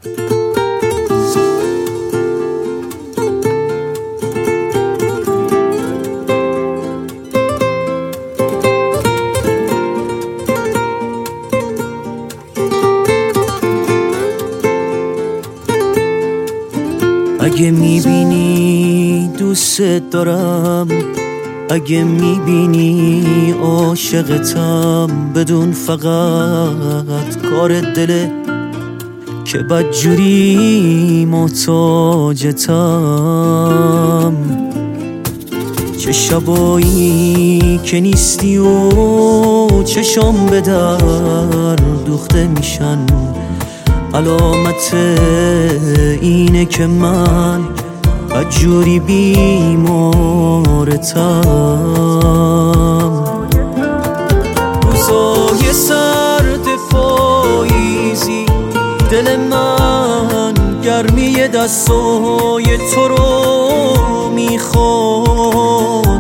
اگه میبینی دوست دارم، اگه میبینی عاشقتم، بدون فقط کار دله که بدجوری محتاجتم. چه شبایی که نیستی و چشام به در دوخته میشن، علامت اینه که من بدجوری بیمارتم. روزای سرد پاییزی دل من گرمی دستای تو رو میخواد.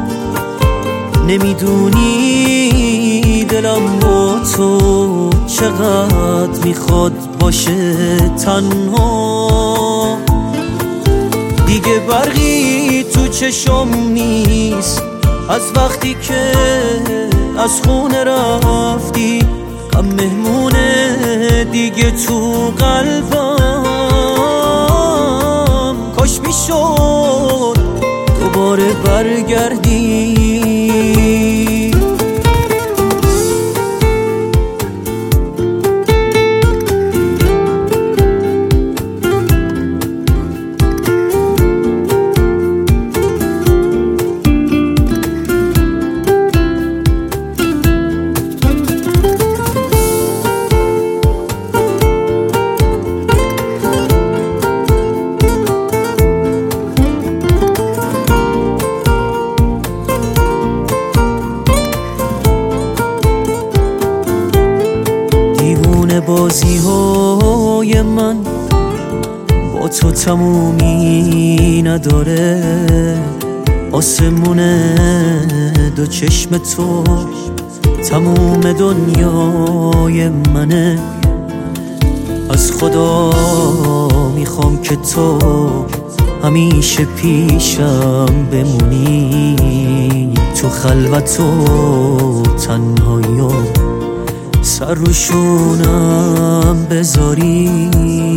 نمیدونی دلم با تو چقدر میخواد باشه تنها. دیگه برقی تو چشم نیست از وقتی که از خونه رفتی. غم مهمونه دیگه تو قلبم، کاش میشد دوباره برگردی. بازی های من با تو تمومی نداره. آسمون دو چشم تو تموم دنیای منه. از خدا میخوام که تو همیشه پیشم بمونی، تو خلوت و تنهایی سر روشونم بذاری.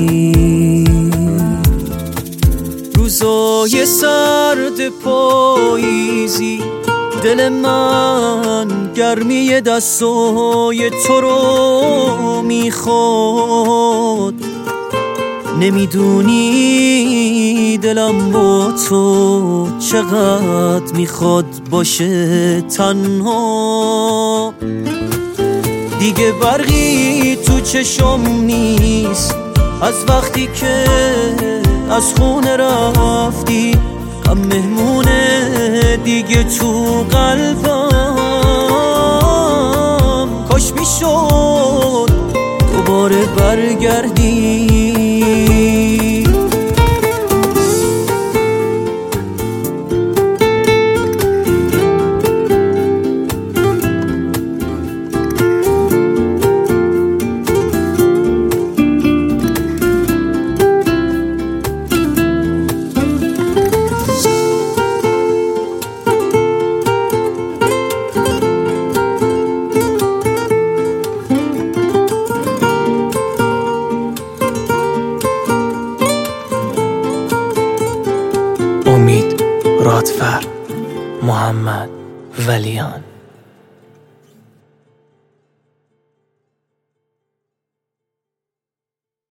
روزای سرد پاییزی دل من گرمی دستای تو رو میخواد. نمیدونی دلم با تو چقدر میخواد باشه تنها. دیگه برقی تو چشم نیست از وقتی که از خونه رفتی. غم مهمونه دیگه تو قلبم، کاش میشد دوباره برگردی. امید رادفر، محمد ولیان.